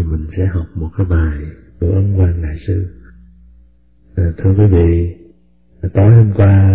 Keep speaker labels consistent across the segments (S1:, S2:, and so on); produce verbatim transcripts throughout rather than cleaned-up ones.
S1: nay mình sẽ học một cái bài của Ấn Quang Đại Sư. À, thưa quý vị, tối hôm qua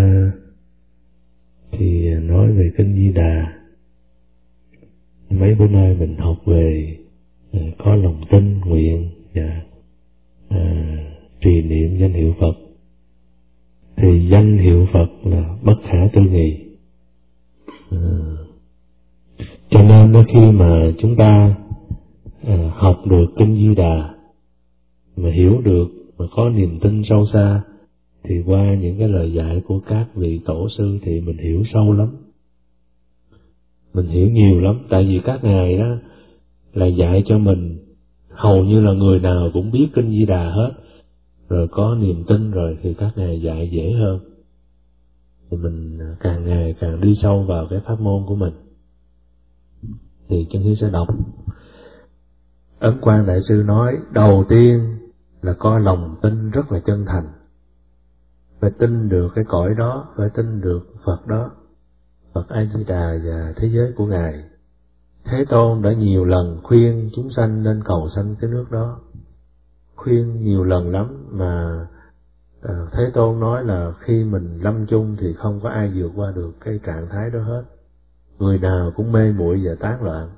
S1: thì nói về Kinh Di Đà. Mấy bữa nay mình học về à, có lòng tin, nguyện và à, trì niệm danh hiệu Phật. Thì danh hiệu Phật là bất khả tư nghị. À, cho nên đó, khi mà chúng ta à, học được Kinh Di Đà mà hiểu được, mà có niềm tin sâu xa, thì qua những cái lời dạy của các vị tổ sư thì mình hiểu sâu lắm, mình hiểu nhiều lắm. Tại vì các ngài đó là dạy cho mình, hầu như là người nào cũng biết Kinh Di Đà hết, rồi có niềm tin rồi thì các ngài dạy dễ hơn, thì mình càng ngày càng đi sâu vào cái pháp môn của mình. Thì chân hiếu sẽ đọc. Ấn Quang Đại Sư nói, đầu tiên là có lòng tin rất là chân thành, phải tin được cái cõi đó, phải tin được Phật đó, Phật A Di Đà và thế giới của ngài. Thế Tôn đã nhiều lần khuyên chúng sanh nên cầu sanh cái nước đó, khuyên nhiều lần lắm, mà à, Thế Tôn nói là khi mình lâm chung thì không có ai vượt qua được cái trạng thái đó hết, người nào cũng mê muội và tán loạn.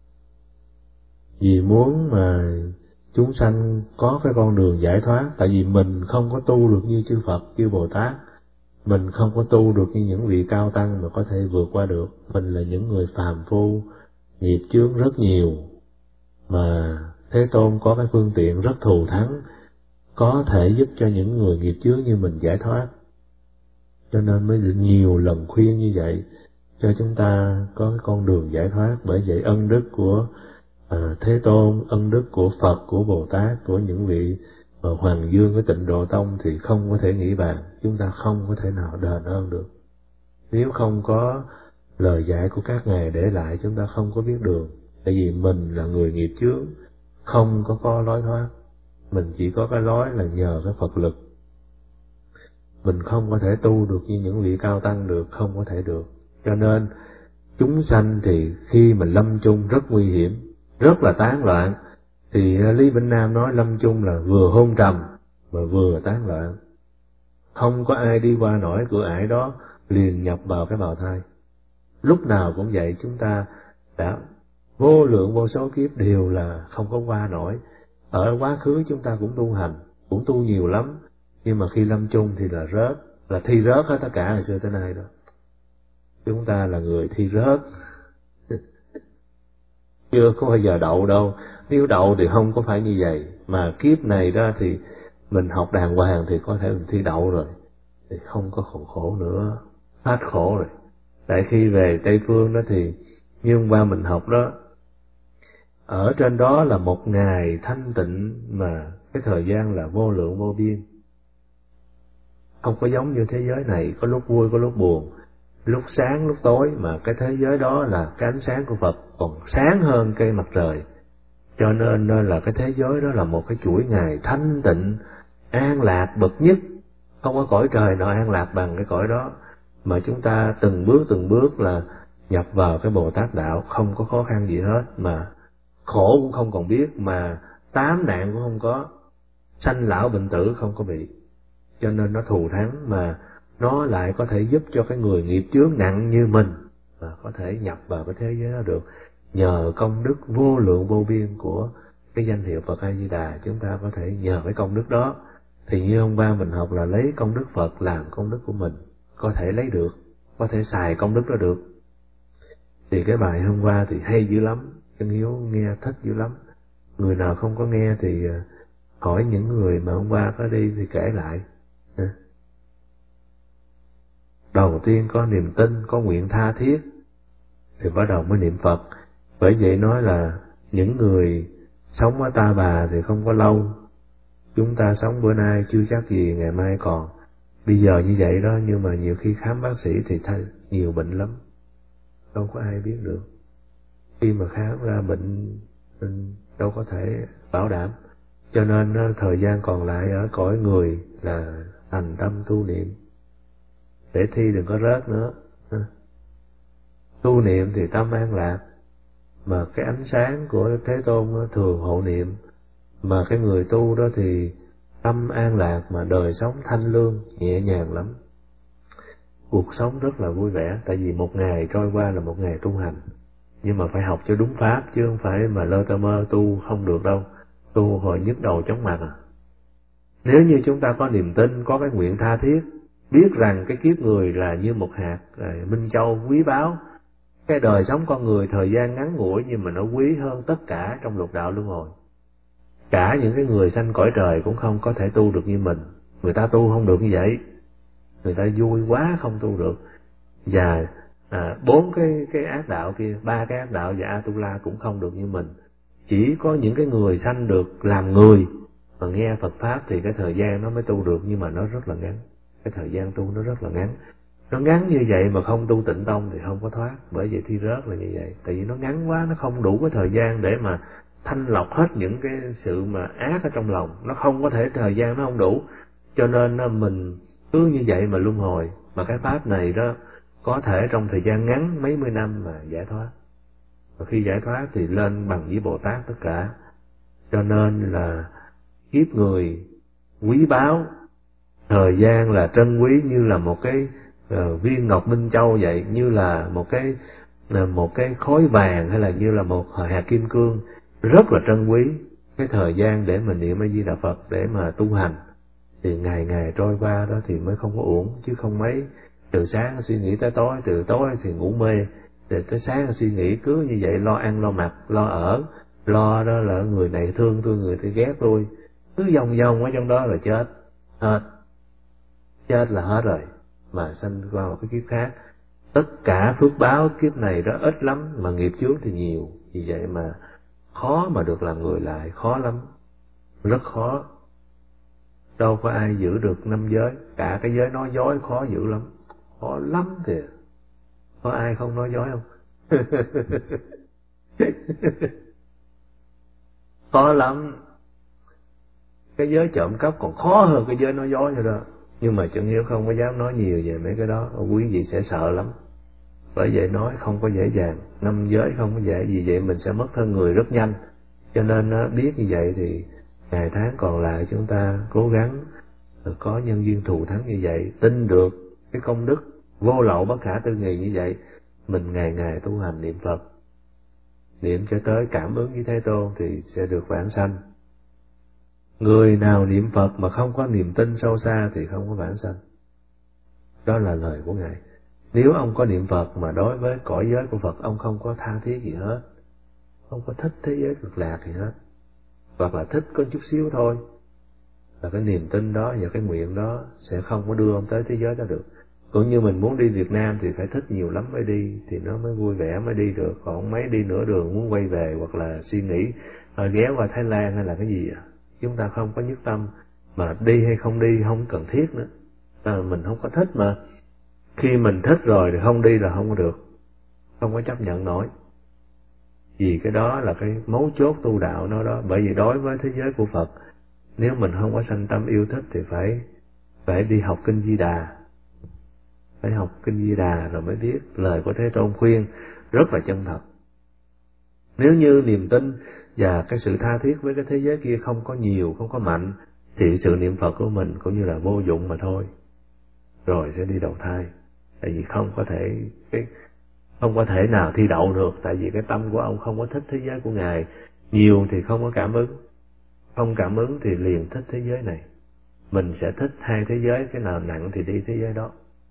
S1: Vì muốn mà chúng sanh có cái con đường giải thoát, tại vì mình không có tu được như chư Phật, chư Bồ Tát, mình không có tu được như những vị cao tăng mà có thể vượt qua được. Mình là những người phàm phu, nghiệp chướng rất nhiều, mà Thế Tôn có cái phương tiện rất thù thắng, có thể giúp cho những người nghiệp chướng như mình giải thoát. Cho nên mới được nhiều lần khuyên như vậy, cho chúng ta có cái con đường giải thoát. Bởi vậy ân đức của à, Thế Tôn, ân đức của Phật, của Bồ Tát, của những vị mà Hoàng Dương cái Tịnh Độ Tông thì không có thể nghĩ bàn, chúng ta không có thể nào đền ơn được. Nếu không có lời dạy của các ngài để lại, chúng ta không có biết đường. Tại vì mình là người nghiệp chướng, không có có lối thoát, mình chỉ có cái lối là nhờ cái Phật lực. Mình không có thể tu được như những vị cao tăng được, không có thể được. Cho nên chúng sanh thì khi mình lâm chung rất nguy hiểm, rất là tán loạn. Thì Lý Vĩnh Nam nói lâm chung là vừa hôn trầm mà vừa tán loạn. Không có ai đi qua nổi cửa ải đó liền nhập vào cái bào thai. Lúc nào cũng vậy, chúng ta đã vô lượng vô số kiếp đều là không có qua nổi. Ở quá khứ chúng ta cũng tu hành, cũng tu nhiều lắm, nhưng mà khi lâm chung thì là rớt, là thi rớt hết tất cả hồi xưa tới nay đó. Chúng ta là người thi rớt, chưa có bao giờ đậu đâu. Nếu đậu thì không có phải như vậy, mà kiếp này đó thì mình học đàng hoàng thì có thể mình thi đậu rồi, thì không có khổ khổ nữa, hết khổ rồi. Tại khi về Tây Phương đó thì như hôm qua mình học đó, ở trên đó là một ngày thanh tịnh, mà cái thời gian là vô lượng vô biên, không có giống như thế giới này, có lúc vui có lúc buồn, lúc sáng lúc tối, mà cái thế giới đó là cái ánh sáng của Phật còn sáng hơn cây mặt trời. Cho nên, nên là cái thế giới đó là một cái chuỗi ngày thanh tịnh, an lạc bậc nhất, không có cõi trời nào an lạc bằng cái cõi đó. Mà chúng ta từng bước từng bước là nhập vào cái Bồ Tát đạo, không có khó khăn gì hết, mà khổ cũng không còn biết, mà tám nạn cũng không có, sanh lão bệnh tử không có bị. Cho nên nó thù thắng, mà nó lại có thể giúp cho cái người nghiệp chướng nặng như mình mà có thể nhập vào cái thế giới đó được, nhờ công đức vô lượng vô biên của cái danh hiệu Phật A Di Đà. Chúng ta có thể nhờ cái công đức đó. Thì như hôm qua mình học là lấy công đức Phật làm công đức của mình, có thể lấy được, có thể xài công đức đó được. Thì cái bài hôm qua thì hay dữ lắm, Chân Hiếu nghe thích dữ lắm. Người nào không có nghe thì hỏi những người mà hôm qua có đi thì kể lại. Đầu tiên có niềm tin, có nguyện tha thiết, thì bắt đầu mới niệm Phật. Bởi vậy nói là những người sống ở Ta Bà thì không có lâu. Chúng ta sống bữa nay chưa chắc gì ngày mai còn. Bây giờ như vậy đó, nhưng mà nhiều khi khám bác sĩ thì thay nhiều bệnh lắm, đâu có ai biết được. Khi mà khám ra bệnh, bệnh đâu có thể bảo đảm. Cho nên thời gian còn lại ở cõi người là thành tâm tu niệm, để thi đừng có rớt nữa. Tu niệm thì tâm an lạc, mà cái ánh sáng của Thế Tôn thường hộ niệm, mà cái người tu đó thì tâm an lạc, mà đời sống thanh lương nhẹ nhàng lắm, cuộc sống rất là vui vẻ. Tại vì một ngày trôi qua là một ngày tu hành, nhưng mà phải học cho đúng pháp, chứ không phải mà lơ tơ mơ tu không được đâu, tu hồi nhức đầu chóng mặt à. Nếu như chúng ta có niềm tin, có cái nguyện tha thiết, biết rằng cái kiếp người là như một hạt minh châu quý báu, cái đời sống con người thời gian ngắn ngủi nhưng mà nó quý hơn tất cả trong lục đạo luân hồi. Cả những cái người sanh cõi trời cũng không có thể tu được như mình, người ta tu không được như vậy, người ta vui quá không tu được. Và à, bốn cái cái ác đạo kia, ba cái ác đạo và Atula cũng không được như mình. Chỉ có những cái người sanh được làm người mà nghe Phật pháp thì cái thời gian nó mới tu được, nhưng mà nó rất là ngắn. Cái thời gian tu nó rất là ngắn. Nó ngắn như vậy mà không tu tịnh tông thì không có thoát. Bởi vậy thi rớt là như vậy. Tại vì nó ngắn quá, nó không đủ cái thời gian để mà thanh lọc hết những cái sự mà ác ở trong lòng. Nó không có thể, thời gian nó không đủ. Cho nên mình cứ như vậy mà luân hồi. Mà cái pháp này đó có thể trong thời gian ngắn mấy mươi năm mà giải thoát. Và khi giải thoát thì lên bằng với Bồ Tát tất cả. Cho nên là kiếp người quý báu, thời gian là trân quý như là một cái uh, viên ngọc minh châu vậy, như là một cái uh, một cái khối vàng, hay là như là một hạt kim cương, rất là trân quý. Cái thời gian để mình niệm A Di Đà Phật, để mà tu hành thì ngày ngày trôi qua đó thì mới không có uổng, chứ không mấy từ sáng suy nghĩ tới tối, từ tối thì ngủ mê, từ tới sáng suy nghĩ cứ như vậy, lo ăn lo mặc lo ở, lo đó là người này thương tôi, người kia ghét tôi, cứ vòng vòng ở trong đó là chết hết, chết là hết rồi, mà sanh qua một cái kiếp khác. Tất cả phước báo kiếp này đó ít lắm, mà nghiệp chướng thì nhiều, vì vậy mà khó mà được làm người lại, khó lắm, rất khó. Đâu có ai giữ được năm giới, cả cái giới nói dối khó giữ lắm, khó lắm kìa. Có ai không nói dối không? Khó lắm. Cái giới trộm cắp còn khó hơn cái giới nói dối nữa đó. Nhưng mà Chân Hiếu không có dám nói nhiều về mấy cái đó, quý vị sẽ sợ lắm. Bởi vậy nói không có dễ dàng, năm giới không có dễ, vì vậy mình sẽ mất thân người rất nhanh. Cho nên biết như vậy thì ngày tháng còn lại chúng ta cố gắng có nhân duyên thù thắng như vậy, tin được cái công đức vô lậu bất khả tư nghị như vậy, mình ngày ngày tu hành niệm Phật, niệm cho tới cảm ứng với Thế Tôn thì sẽ được vãng sanh. Người nào niệm Phật mà không có niềm tin sâu xa thì không có vãng sanh. Đó là lời của Ngài. Nếu ông có niệm Phật mà đối với cõi giới của Phật ông không có tha thiết gì hết, không có thích thế giới cực lạc gì hết, hoặc là thích có chút xíu thôi, là cái niềm tin đó và cái nguyện đó sẽ không có đưa ông tới thế giới đó được. Cũng như mình muốn đi Việt Nam thì phải thích nhiều lắm mới đi, thì nó mới vui vẻ mới đi được. Còn mấy đi nửa đường muốn quay về, hoặc là suy nghĩ à, ghé qua Thái Lan hay là cái gì à, chúng ta không có nhất tâm, mà đi hay không đi không cần thiết nữa. À, mình không có thích mà. Khi mình thích rồi thì không đi là không có được, không có chấp nhận nổi. Vì cái đó là cái mấu chốt tu đạo nó đó. Bởi vì đối với thế giới của Phật, nếu mình không có sanh tâm yêu thích thì phải phải đi học Kinh Di Đà, phải học Kinh Di Đà rồi mới biết lời của Thế Tôn khuyên rất là chân thật. Nếu như niềm tin và cái sự tha thiết với cái thế giới kia không có nhiều, không có mạnh, thì sự niệm Phật của mình cũng như là vô dụng mà thôi, rồi sẽ đi đầu thai. Tại vì không có thể cái không có thể nào thi đậu được, tại vì cái tâm của ông không có thích thế giới của Ngài. Nhiều thì không có cảm ứng, không cảm ứng thì liền thích thế giới này. Mình sẽ thích hai thế giới, cái nào nặng thì đi thế giới đó.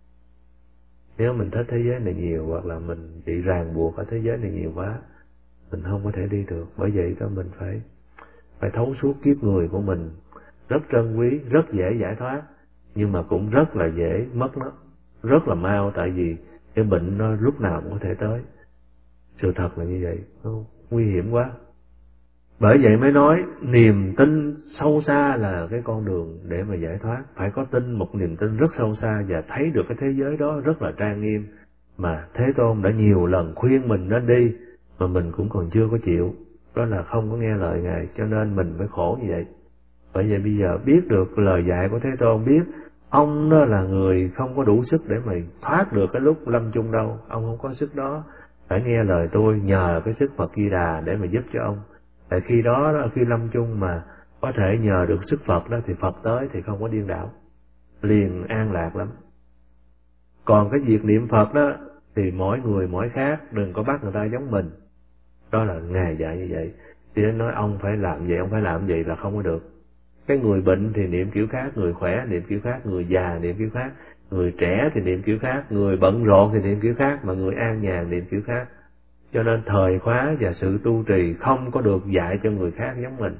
S1: Nếu mình thích thế giới này nhiều, hoặc là mình bị ràng buộc ở thế giới này nhiều quá, mình không có thể đi được. Bởi vậy đó mình phải phải thấu suốt kiếp người của mình, rất trân quý, rất dễ giải thoát, nhưng mà cũng rất là dễ mất nó, rất là mau, tại vì cái bệnh nó lúc nào cũng có thể tới. Sự thật là như vậy, nó nguy hiểm quá. Bởi vậy mới nói niềm tin sâu xa là cái con đường để mà giải thoát. Phải có tin, một niềm tin rất sâu xa và thấy được cái thế giới đó rất là trang nghiêm, mà Thế Tôn đã nhiều lần khuyên mình nên đi mà mình cũng còn chưa có chịu. Đó là không có nghe lời Ngài, cho nên mình mới khổ như vậy. Bởi vậy bây giờ biết được lời dạy của Thế Tôn, biết ông đó là người không có đủ sức để mà thoát được cái lúc lâm chung đâu, ông không có sức đó, phải nghe lời tôi, nhờ cái sức Phật Di Đà để mà giúp cho ông. Tại khi đó, đó khi lâm chung mà có thể nhờ được sức Phật đó thì Phật tới thì không có điên đảo, liền an lạc lắm. Còn cái việc niệm Phật đó thì mỗi người mỗi khác, đừng có bắt người ta giống mình. Đó là Ngài dạy như vậy. Thì nó nói ông phải làm vậy, ông phải làm vậy là không có được. Cái người bệnh thì niệm kiểu khác, người khỏe niệm kiểu khác, người già niệm kiểu khác, người trẻ thì niệm kiểu khác, người bận rộn thì niệm kiểu khác, mà người an nhàn niệm kiểu khác. Cho nên thời khóa và sự tu trì không có được dạy cho người khác giống mình.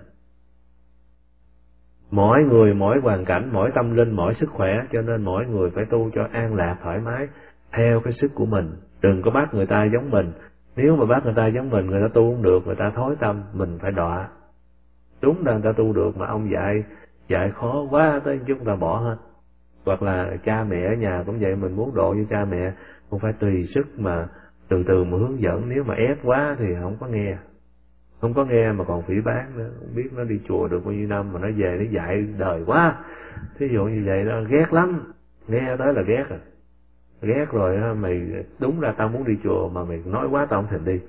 S1: Mỗi người mỗi hoàn cảnh, mỗi tâm linh, mỗi sức khỏe, cho nên mỗi người phải tu cho an lạc thoải mái theo cái sức của mình. Đừng có bắt người ta giống mình. Nếu mà bắt người ta giống mình, người ta tu không được, người ta thối tâm, mình phải đọa. Đúng là người ta tu được mà ông dạy dạy khó quá tới chúng ta bỏ hết. Hoặc là cha mẹ ở nhà cũng vậy, mình muốn độ với cha mẹ cũng phải tùy sức mà từ từ mà hướng dẫn. Nếu mà ép quá thì không có nghe, không có nghe mà còn phỉ báng nữa. Không biết nó đi chùa được bao nhiêu năm mà nó về nó dạy đời quá, thí dụ như vậy đó, ghét lắm, nghe tới là ghét rồi. Ghét rồi á, mày đúng ra tao muốn đi chùa mà mày nói quá tao không thèm đi.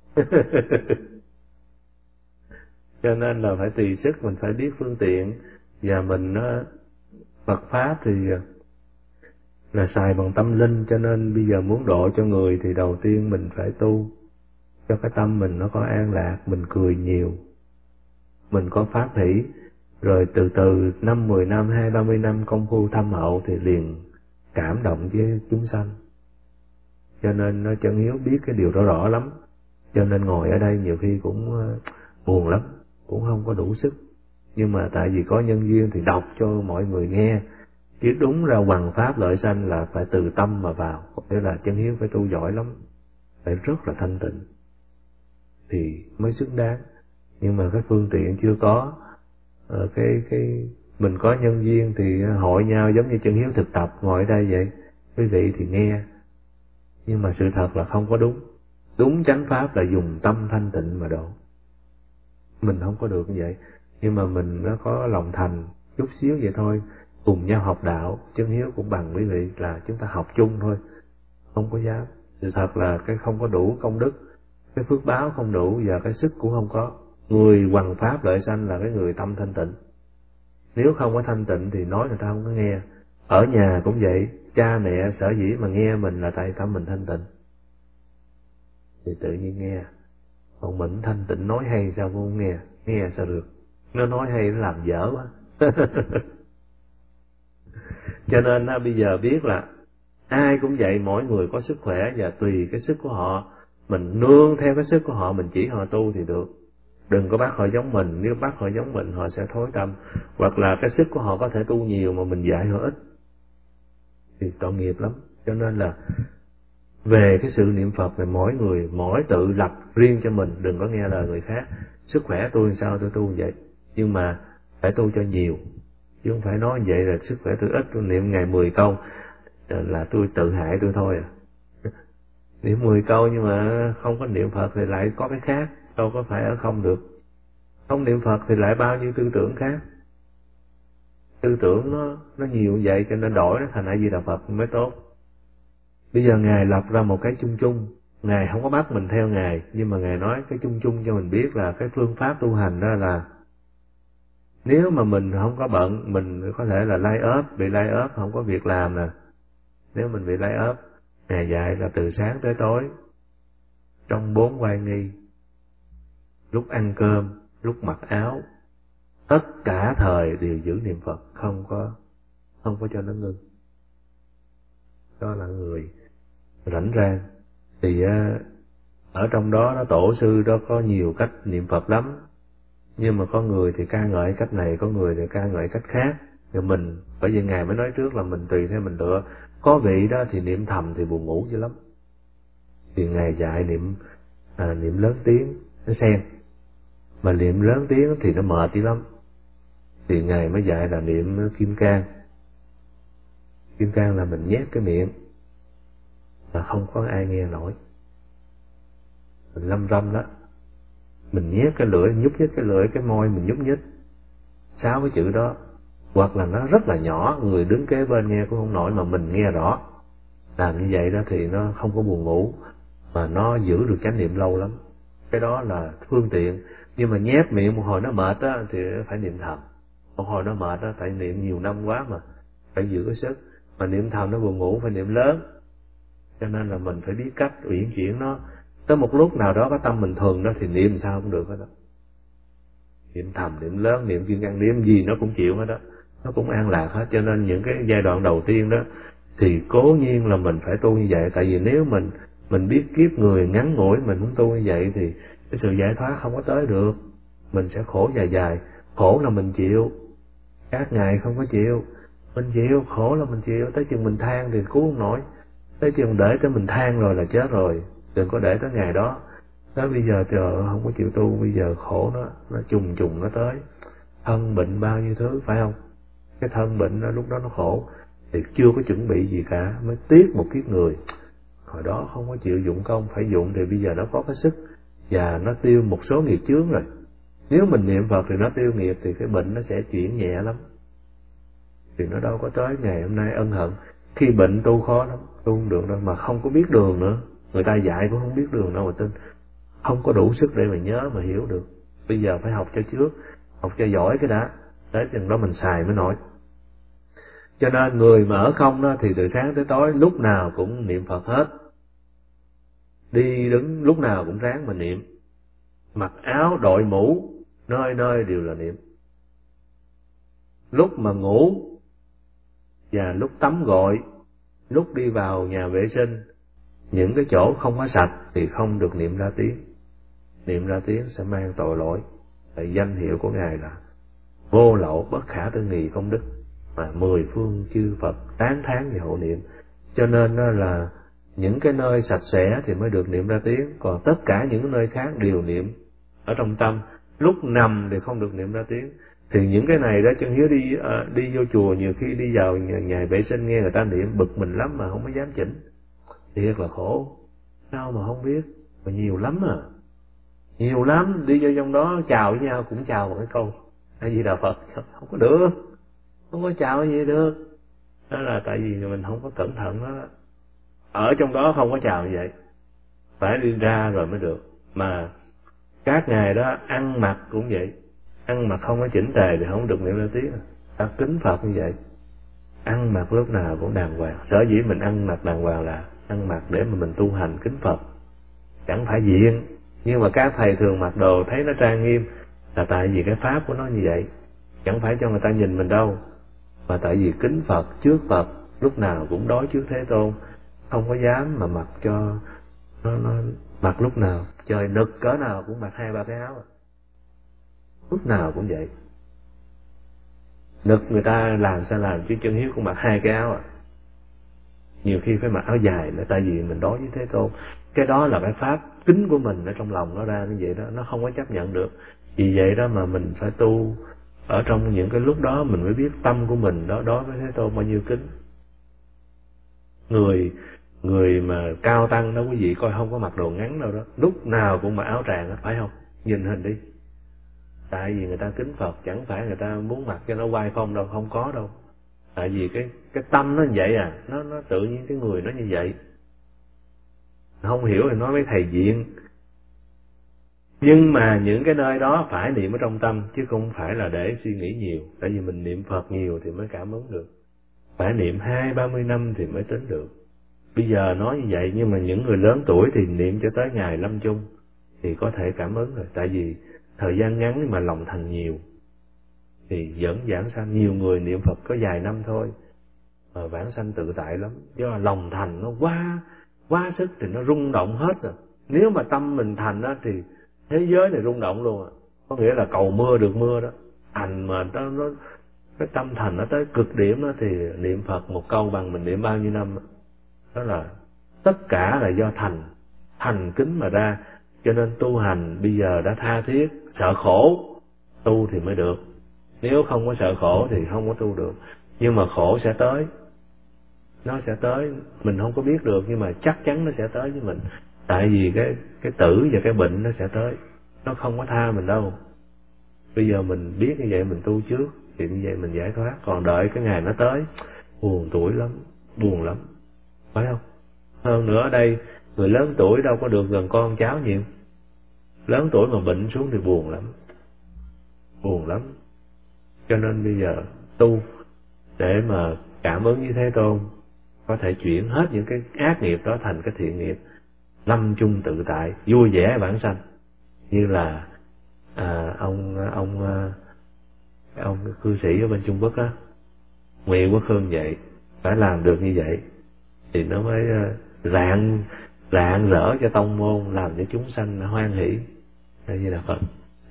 S1: Cho nên là phải tùy sức, mình phải biết phương tiện. Và mình nó Phật Pháp thì là xài bằng tâm linh, cho nên bây giờ muốn độ cho người thì đầu tiên mình phải tu cho cái tâm mình nó có an lạc, mình cười nhiều, mình có pháp hỷ, rồi từ từ năm, mười năm, hai, ba mươi năm công phu thâm hậu thì liền cảm động với chúng sanh. Cho nên nó Chân Hiếu biết cái điều đó rõ lắm. Cho nên ngồi ở đây nhiều khi cũng buồn lắm, cũng không có đủ sức. Nhưng mà tại vì có nhân duyên thì đọc cho mọi người nghe. Chứ đúng ra hoằng pháp lợi sanh là phải từ tâm mà vào. Thế là Chân Hiếu phải tu giỏi lắm, phải rất là thanh tịnh thì mới xứng đáng. Nhưng mà cái phương tiện chưa có. Ờ, cái cái mình có nhân duyên thì hội nhau giống như Chân Hiếu thực tập ngồi ở đây vậy. Quý vị thì nghe, nhưng mà sự thật là không có đúng. Đúng chánh pháp là dùng tâm thanh tịnh mà độ. Mình không có được như vậy, nhưng mà mình nó có lòng thành chút xíu vậy thôi, cùng nhau học đạo. Chân Hiếu cũng bằng quý vị là chúng ta học chung thôi, không có dám. Sự thật là cái không có đủ công đức, cái phước báo không đủ và cái sức cũng không có. Người hoằng pháp lợi sanh là cái người tâm thanh tịnh. Nếu không có thanh tịnh thì nói người ta không có nghe. Ở nhà cũng vậy, cha mẹ sở dĩ mà nghe mình là tại tâm mình thanh tịnh thì tự nhiên nghe. Còn mình thanh tịnh nói hay sao cũng không nghe, nghe sao được, nó nói hay nó làm dở quá. Cho nên á, bây giờ biết là ai cũng vậy, mỗi người có sức khỏe và tùy cái sức của họ, mình nương theo cái sức của họ, mình chỉ họ tu thì được. Đừng có bắt họ giống mình, nếu bắt họ giống mình họ sẽ thối tâm. Hoặc là cái sức của họ có thể tu nhiều mà mình dạy họ ít thì tội nghiệp lắm. Cho nên là về cái sự niệm Phật này, mỗi người mỗi tự lập riêng cho mình, đừng có nghe lời người khác. Sức khỏe tôi sao tôi tu vậy, nhưng mà phải tu cho nhiều, chứ không phải nói vậy là sức khỏe tôi ít, tôi niệm ngày mười câu là tôi tự hại tôi thôi à. Niệm mười câu nhưng mà không có niệm Phật thì lại có cái khác, đâu có phải ở không được. Không niệm Phật thì lại bao nhiêu tư tưởng khác. Tư tưởng nó nó nhiều như vậy, cho nên đổi nó thành A Di Đà Phật mới tốt. Bây giờ Ngài lập ra một cái chung chung, Ngài không có bắt mình theo Ngài, nhưng mà Ngài nói cái chung chung cho mình biết là cái phương pháp tu hành đó là nếu mà mình không có bận, mình có thể là lay ốp, bị lay ốp không có việc làm nè. Nếu mình bị lay ốp, Ngài dạy là từ sáng tới tối, trong bốn oai nghi, lúc ăn cơm, lúc mặc áo, tất cả thời đều giữ niệm Phật, không có không có cho nó ngưng. Đó là người rảnh rang. Thì ở trong đó, đó tổ sư đó có nhiều cách niệm Phật lắm, nhưng mà có người thì ca ngợi cách này, có người thì ca ngợi cách khác. Rồi mình, bởi vì Ngài mới nói trước là mình tùy theo mình lựa. Có vị đó thì niệm thầm thì buồn ngủ dữ lắm, thì Ngài dạy niệm à, niệm lớn tiếng nó xen, mà niệm lớn tiếng thì nó mệt dữ lắm, thì Ngài mới dạy là niệm kim cang. Kim cang là mình nhét cái miệng là không có ai nghe nổi, mình lâm râm đó, mình nhét cái lưỡi, nhúc nhích cái lưỡi, cái môi mình nhúc nhích sáu cái chữ đó. Hoặc là nó rất là nhỏ, người đứng kế bên nghe cũng không nổi mà mình nghe rõ. Làm như vậy đó thì nó không có buồn ngủ. mà nó giữ được chánh niệm lâu lắm. Cái đó là phương tiện. Nhưng mà nhép miệng một hồi nó mệt á thì phải niệm thầm. Một hồi nó mệt á, tại niệm nhiều năm quá mà phải giữ cái sức. Mà niệm thầm nó buồn ngủ phải niệm lớn. Cho nên là mình phải biết cách uyển chuyển nó. Tới một lúc nào đó cái tâm mình thường đó thì niệm sao cũng được hết đó. Niệm thầm, niệm lớn, niệm kim cang, niệm gì nó cũng chịu hết đó. Nó cũng an lạc hết. Cho nên những cái giai đoạn đầu tiên đó thì cố nhiên là mình phải tu như vậy. Tại vì nếu mình mình biết kiếp người ngắn ngủi mình không tu như vậy thì cái sự giải thoát không có tới được. Mình sẽ khổ dài dài. Khổ là mình chịu, các ngài không có chịu. Mình chịu, khổ là mình chịu. Tới chừng mình than thì cứu không nổi. Tới chừng để tới mình than rồi là chết rồi. Đừng có để tới ngày đó. Tới bây giờ trời không có chịu tu, bây giờ khổ nó nó trùng trùng nó tới. Thân bệnh bao nhiêu thứ phải không? Cái thân bệnh đó, lúc đó nó khổ thì chưa có chuẩn bị gì cả, mới tiếc một kiếp người. Hồi đó không có chịu dụng công, phải dụng thì bây giờ nó có cái sức và nó tiêu một số nghiệp chướng rồi. Nếu mình niệm Phật thì nó tiêu nghiệp thì cái bệnh nó sẽ chuyển nhẹ lắm. Thì nó đâu có tới ngày hôm nay ân hận. Khi bệnh tu khó lắm, tu không được đâu, mà không có biết đường nữa. Người ta dạy cũng không biết đường đâu mà tin. Không có đủ sức để mà nhớ mà hiểu được. Bây giờ phải học cho trước, học cho giỏi cái đã, để chừng đó mình xài mới nổi. Cho nên người mà ở không đó thì từ sáng tới tối lúc nào cũng niệm Phật hết. Đi đứng lúc nào cũng ráng mà niệm. Mặc áo đội mũ nơi nơi đều là niệm. Lúc mà ngủ và lúc tắm gội, lúc đi vào nhà vệ sinh, những cái chỗ không có sạch thì không được niệm ra tiếng. Niệm ra tiếng sẽ mang tội lỗi. Tại danh hiệu của Ngài là vô lậu bất khả tư nghì công đức, mà mười phương chư Phật tán thán về hộ niệm. Cho nên đó là những cái nơi sạch sẽ thì mới được niệm ra tiếng, còn tất cả những nơi khác đều niệm ở trong tâm. Lúc nằm thì không được niệm ra tiếng. Thì những cái này đó chân Hiếu đi à, đi vô chùa nhiều khi đi vào nhà, nhà vệ sinh nghe người ta niệm bực mình lắm mà không có dám chỉnh. Thiệt là khổ. Sao mà không biết, mà nhiều lắm à. Nhiều lắm, đi vô trong đó chào với nhau cũng chào một cái câu A Di Đà Phật, không có được, không có chào gì được. Đó là tại vì mình không có cẩn thận đó. Ở trong đó không có chào như vậy, phải đi ra rồi mới được. Mà các ngài đó ăn mặc cũng vậy, ăn mặc không có chỉnh tề thì không được niệm ra tiếng. Ta kính Phật như vậy, ăn mặc lúc nào cũng đàng hoàng. Sở dĩ mình ăn mặc đàng hoàng là ăn mặc để mà mình tu hành kính Phật, chẳng phải diện. Nhưng mà các thầy thường mặc đồ thấy nó trang nghiêm là tại vì cái pháp của nó như vậy, chẳng phải cho người ta nhìn mình đâu, mà tại vì kính Phật, trước Phật, lúc nào cũng đối trước Thế Tôn, không có dám mà mặc cho nó, nó mặc lúc nào trời nực cỡ nào cũng mặc hai ba cái áo, lúc nào cũng vậy. Nực người ta làm sao làm, chứ chân Hiếu cũng mặc hai cái áo à. Nhiều khi phải mặc áo dài nữa, tại vì mình đối với Thế Tôn. Cái đó là cái pháp kính của mình ở trong lòng nó ra như vậy đó, nó không có chấp nhận được. Vì vậy đó mà mình phải tu ở trong những cái lúc đó, mình mới biết tâm của mình đó đối với Thế Tôn bao nhiêu kính. Người người mà cao tăng đó quý vị coi không có mặc đồ ngắn đâu đó, lúc nào cũng mặc áo tràng đó, phải không? Nhìn hình đi. Tại vì người ta kính Phật, chẳng phải người ta muốn mặc cho nó oai phong đâu, không có đâu. Tại vì cái cái tâm nó như vậy à, nó nó tự nhiên cái người nó như vậy. Không hiểu thì nói với thầy diện. Nhưng mà những cái nơi đó phải niệm ở trong tâm, chứ không phải là để suy nghĩ nhiều. Tại vì mình niệm Phật nhiều thì mới cảm ứng được. Phải niệm hai ba mươi năm thì mới tính được. Bây giờ nói như vậy, nhưng mà những người lớn tuổi thì niệm cho tới ngày lâm chung thì có thể cảm ứng rồi. Tại vì thời gian ngắn mà lòng thành nhiều thì dẫn giảng sanh. Nhiều người niệm Phật có vài năm thôi mà vãng sanh tự tại lắm, do lòng thành nó quá quá sức thì nó rung động hết rồi. Nếu mà tâm mình thành đó thì thế giới này rung động luôn à. Có nghĩa là cầu mưa được mưa đó. Thành mà nó, nó cái tâm thành nó tới cực điểm đó thì niệm Phật một câu bằng mình niệm bao nhiêu năm đó. Đó là tất cả là do thành thành kính mà ra. Cho nên tu hành bây giờ đã tha thiết, sợ khổ tu thì mới được. Nếu không có sợ khổ thì không có tu được. Nhưng mà khổ sẽ tới, nó sẽ tới, mình không có biết được, nhưng mà chắc chắn nó sẽ tới với mình. Tại vì cái cái tử và cái bệnh nó sẽ tới, nó không có tha mình đâu. Bây giờ mình biết như vậy mình tu trước thì như vậy mình giải thoát. Còn đợi cái ngày nó tới buồn tuổi lắm, buồn lắm, phải không? Hơn nữa ở đây Người lớn tuổi đâu có được gần con cháu nhiều. Lớn tuổi mà bệnh xuống thì buồn lắm, buồn lắm. Cho nên bây giờ tu để mà cảm ứng với Thế Tôn, có thể chuyển hết những cái ác nghiệp đó thành cái thiện nghiệp, lâm chung tự tại, vui vẻ bản sanh. Như là à, ông ông ông cư sĩ ở bên Trung Quốc á, Nguyễn Quốc Hương vậy, phải làm được như vậy thì nó mới rạng rạng rỡ cho tông môn, làm cho chúng sanh hoan hỷ. Đây như là Phật.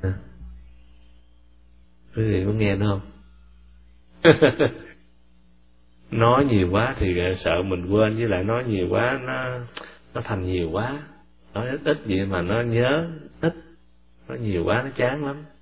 S1: Quý vị có nghe nó không? Nói nhiều quá thì sợ mình quên, với lại nói nhiều quá nó nó thành nhiều quá. Nói ít ít vậy mà nó nhớ ít, nói nhiều quá nó chán lắm.